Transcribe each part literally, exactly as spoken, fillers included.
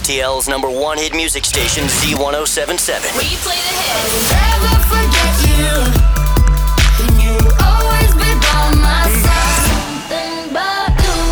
S T L's number one hit music station, Z ten seventy-seven. We play the hits. Never forget you. You always be by my side. Something about you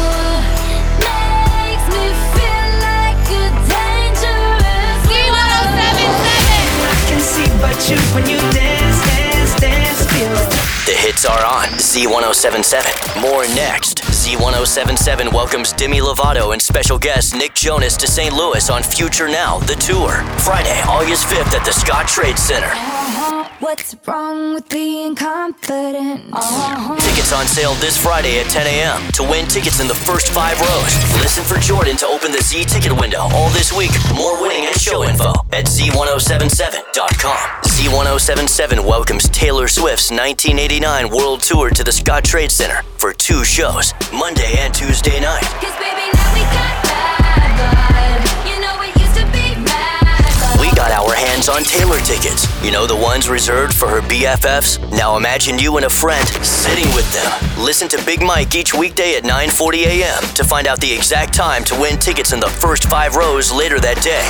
makes me feel like a dangerous Z ten seventy-seven. I can see but you when you dance, dance, dance, feel it. The hits are on Z ten seventy-seven. More next. Z ten seventy-seven welcomes Demi Lovato and special guest Nick Jonas to Saint Louis on Future Now, the tour. Friday, August fifth at the Scott Trade Center. Uh-huh. What's wrong with being confident? Uh-huh. Tickets on sale this Friday at ten a.m. To win tickets in the first five rows, listen for Jordan to open the Z ticket window all this week. More winning and show info at Z ten seventy-seven dot com. Z ten seventy-seven welcomes Taylor Swift's nineteen eighty-nine World Tour to the Scott Trade Center for two shows, Monday and Tuesday night. Cause baby, now we got bad vibe. You know it used to be mad. We got our hands on Taylor tickets. You know, the ones reserved for her B F Fs? Now imagine you and a friend sitting with them. Listen to Big Mike each weekday at nine forty a.m. to find out the exact time to win tickets in the first five rows later that day.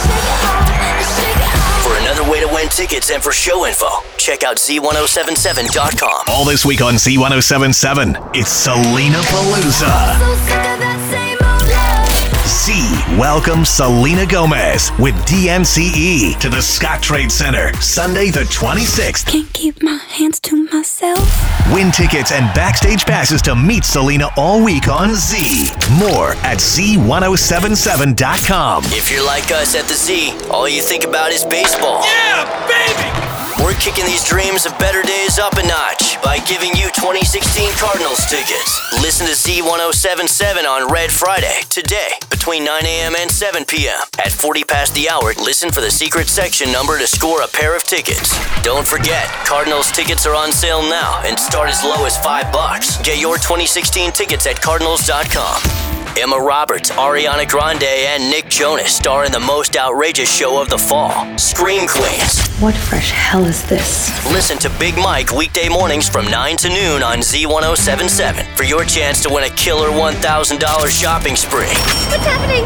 For another way to win tickets and for show info, check out Z ten seventy-seven dot com. All this week on Z ten seventy-seven, it's Selena Palooza. So sick of that same old love. Z welcomes Selena Gomez with D M C E to the Scott Trade Center, Sunday the twenty-sixth. Can't keep my hands to myself. Win tickets and backstage passes to meet Selena all week on Z. More at Z ten seventy-seven dot com. If you're like us at the Z, all you think about is baseball. Yeah, baby! We're kicking these dreams of better days up a notch by giving you twenty sixteen Cardinals tickets. Listen to Z ten seventy-seven on Red Friday, today, between nine a.m. and seven p.m. At forty past the hour, listen for the secret section number to score a pair of tickets. Don't forget, Cardinals tickets are on sale now and start as low as five bucks. Get your twenty sixteen tickets at Cardinals dot com. Emma Roberts, Ariana Grande, and Nick Jonas star in the most outrageous show of the fall, Scream Queens. What fresh hell is this? Listen to Big Mike weekday mornings from nine to noon on Z ten seventy-seven for your chance to win a killer one thousand dollars shopping spree. What's happening?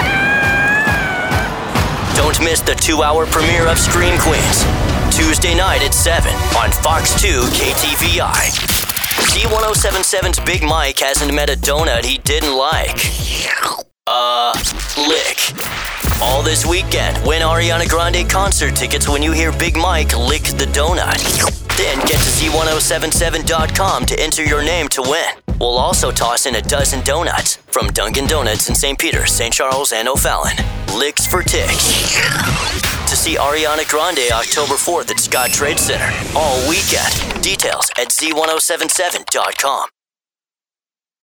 Don't miss the two-hour premiere of Scream Queens, Tuesday night at seven on Fox two K T V I. Z ten seventy-seven's Big Mike hasn't met a donut he didn't like. Uh, lick. All this weekend, win Ariana Grande concert tickets when you hear Big Mike lick the donut. Then get to Z ten seventy-seven dot com to enter your name to win. We'll also toss in a dozen donuts from Dunkin' Donuts in Saint Peter, Saint Charles, and O'Fallon. Licks for ticks. To see Ariana Grande October fourth at Scott Trade Center all weekend. Details at Z ten seventy-seven dot com.